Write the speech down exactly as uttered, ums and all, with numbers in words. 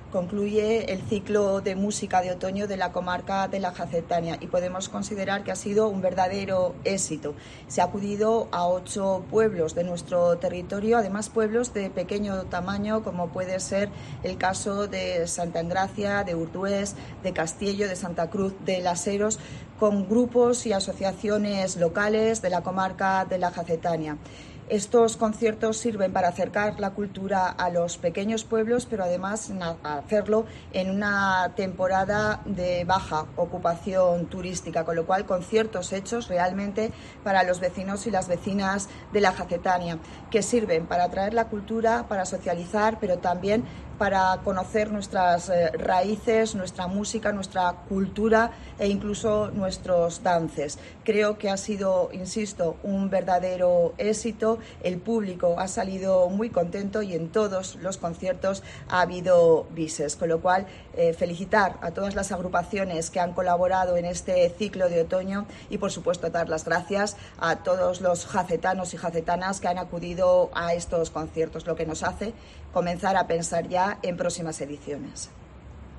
concluye el ciclo de música de otoño de la comarca de la Jacetania y podemos considerar que ha sido un verdadero éxito. Se ha acudido a ocho pueblos de nuestro territorio, además pueblos de pequeño tamaño, como puede ser el caso de Santa Engracia, de Urdués, de Castillo, de Santa Cruz de las Heros, con grupos y asociaciones locales de la comarca de la Jacetania. Estos conciertos sirven para acercar la cultura a los pequeños pueblos, pero además hacerlo en una temporada de baja ocupación turística, con lo cual conciertos hechos realmente para los vecinos y las vecinas de la Jacetania, que sirven para atraer la cultura, para socializar, pero también para conocer nuestras eh, raíces, nuestra música, nuestra cultura e incluso nuestros dances. Creo que ha sido, insisto, un verdadero éxito. El público ha salido muy contento y en todos los conciertos ha habido bises, con lo cual eh, felicitar a todas las agrupaciones que han colaborado en este ciclo de otoño y por supuesto dar las gracias a todos los jacetanos y jacetanas que han acudido a estos conciertos, lo que nos hace comenzar a pensar ya en próximas ediciones.